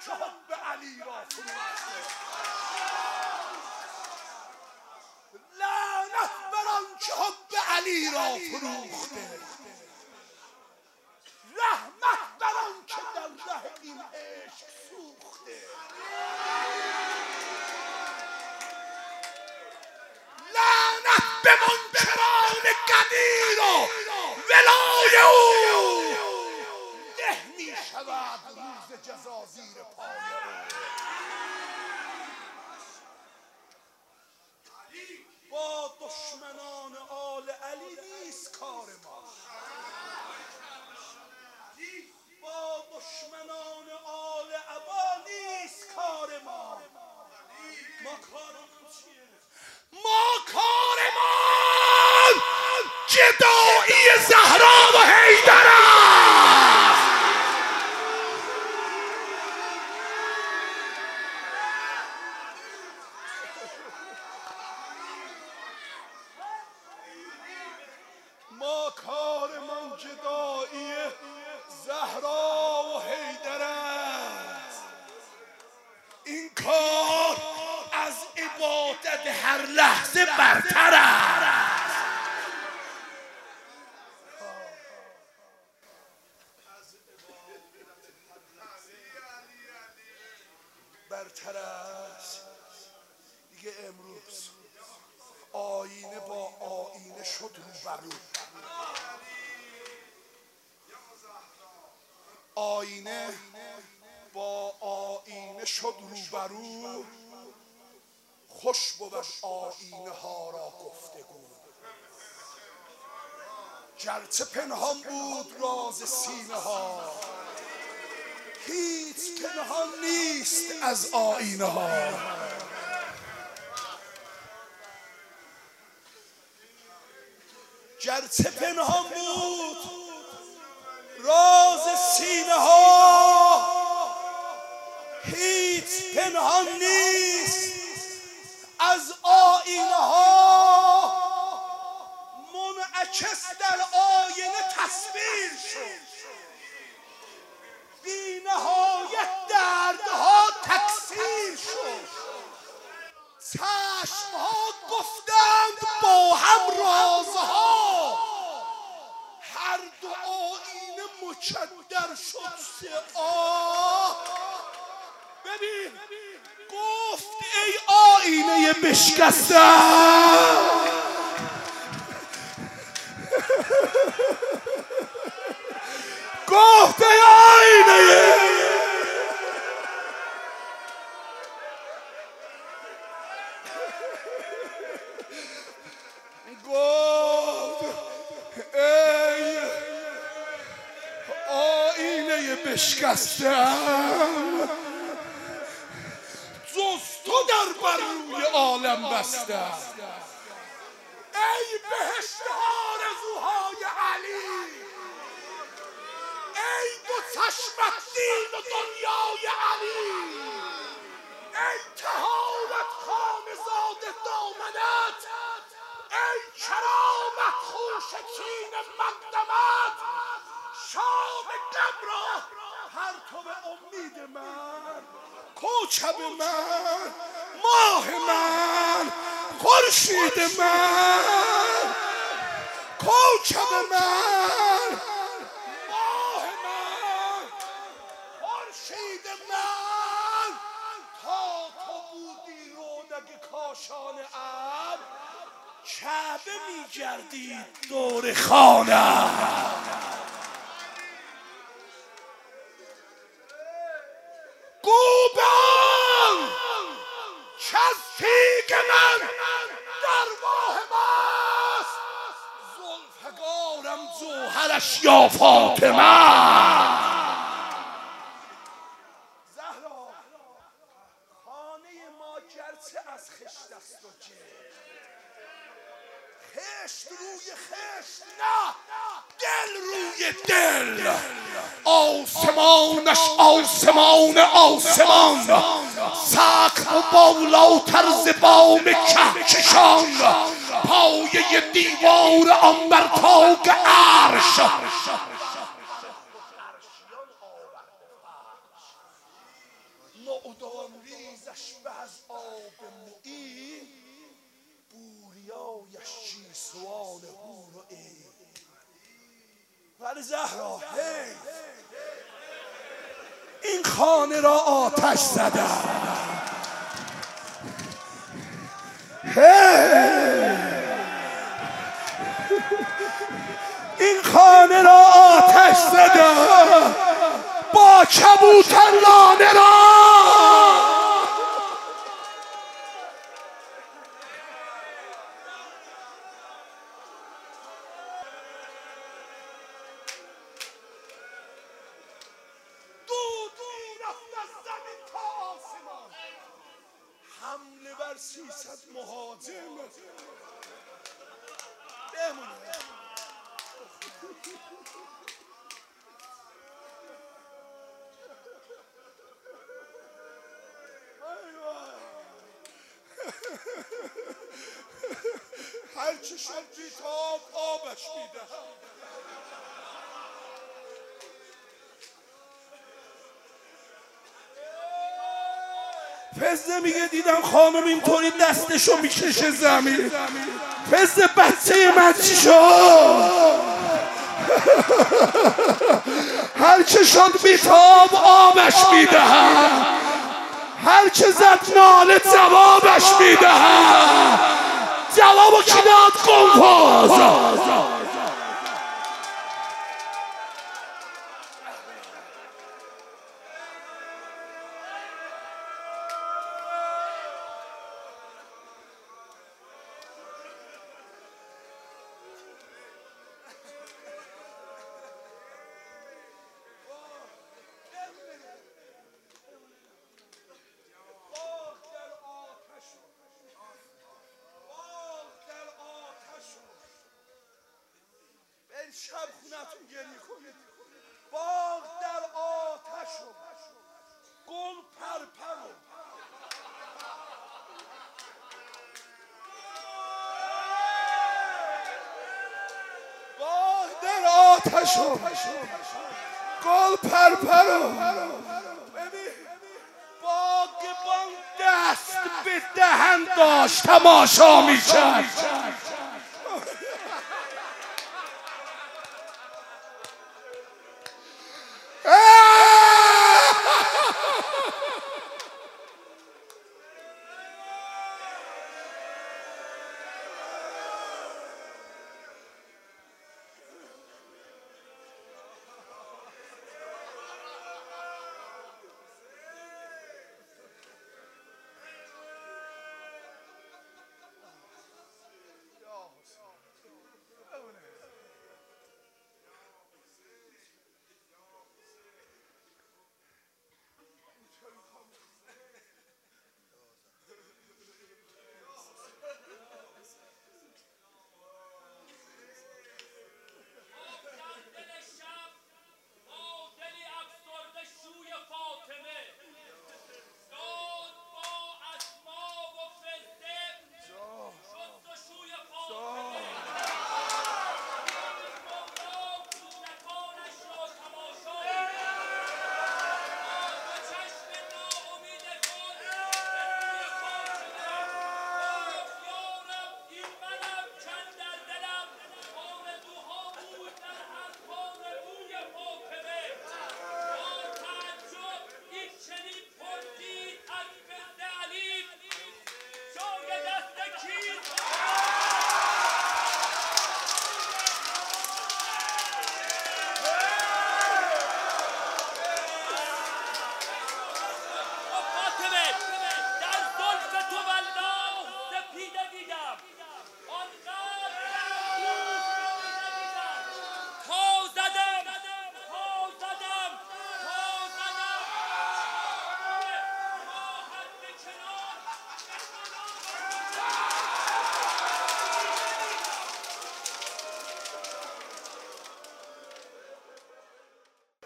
که حب علی را فروخته، لعنت بر آن که حب علی را فروخته، رحمت بر آن که در ره این عشق سوخته، لعنت به منکران قدیر و ولای او، ده می شود روز جزا زیر پای او. با دشمنان آل علی نیست کار ما، با دشمنان آل عبا نیست کار ما. ما کارمون چیه؟ ما کارمان جدایی زهرا و حیدر است. ما کارمان جدایی زهرا و حیدر است. این کار از عبادت هر لحظه برتر است. برتر است. دیگه امروز آینه با آینه شد روبرو، آینه با آینه شد روبرو، خوش بود آینه ها را گفتگو. گرچه پنهان بود راز سینه ها، هیچ پنهان نیست از آینه ها. گرچه پنهان بود راز سینه ها، هیچ پنهان نیست از آینه ها. منعکس در آینه تصویر شد، بی نهایت دردها تکثیر شد. چشمها گفتند با هم رازها، هر دو آینه مکدر شد سه آه. ببین گفت ای آینه بشکسته، گفت ای آینه، گفت ای آینه بشکستم، جز تو در بر روی عالم بستم. ای بهشت آرزوهای علی، ای دو چشمت دین و دنیای علی، ای طهارت خانزاده دامنت، ای کرامت خوش چین مقدمت، شام گبرا پرتو امید من، کوکب من، ماه من، خورشید من، کوکب من، ماه من، خورشید من. تا تو بودی رونق کاشان ابر، کعبه می‌گردید دور خانه‌ام. گوبان کز تیغ من در ماه ماست، زلفقارم جوهرش یا فاطمه. زهرا خانه ما گرچه از خشت است و گل، خشت روی خشت نه، دل روی دل. آسمانش آسمان آسمان، سقف و بالاتر ز بام کهکشان، پایه دیوار آن بر طاق عرش. نعدان ریزش به از آب معین، بوریایش جیسوان هور و عین. ولی زهرا این خانه را آتش زدم، این خانه را آتش زدم، با کبوتر لانه را حمله بر 300 مهاجم بمونه. هرچه شد بیتاب آبش میدهم. فزه میگه دیدم خانم اینطوری دستشو میکشه زمین. فزه بچه من چی شد؟ هرچه شد بیتاب آبش میدهم، هرچه زد ناله جوابش میدهم. جوابو کی داد؟ قنفذ. شب خونتون گریه کنید. باغ در آتش و گل پرپر و باغ در آتش و گل پرپر و باغبان دست به دهن داشت تماشا میکرد.